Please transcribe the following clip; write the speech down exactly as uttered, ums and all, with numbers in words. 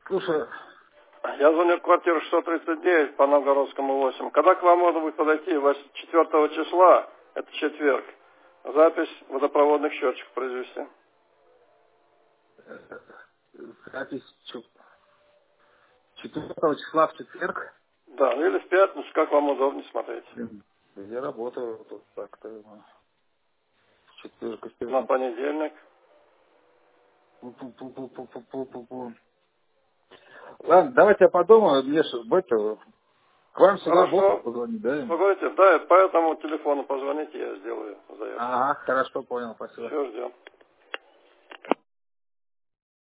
Слушай, Я звоню в квартиру шестьсот тридцать девять по Новгородскому восемь. Когда к вам можно будет подойти? четвёртого числа, это четверг, запись водопроводных счетчиков произвести. запись четвёртого числа в четверг. Да, или в пятницу, как вам удобнее смотреть. Я работаю тут так-то. В четверг, в На пятницу. понедельник. Пу-пу-пу-пу-пу-пу-пу. Ладно, давайте я подумаю, мне ж в это, к вам сюда в офис Хорошо. позвонить, да? Погодите, да, по этому телефону позвоните, я сделаю заявку. Ага, хорошо, понял, спасибо. Все, ждем.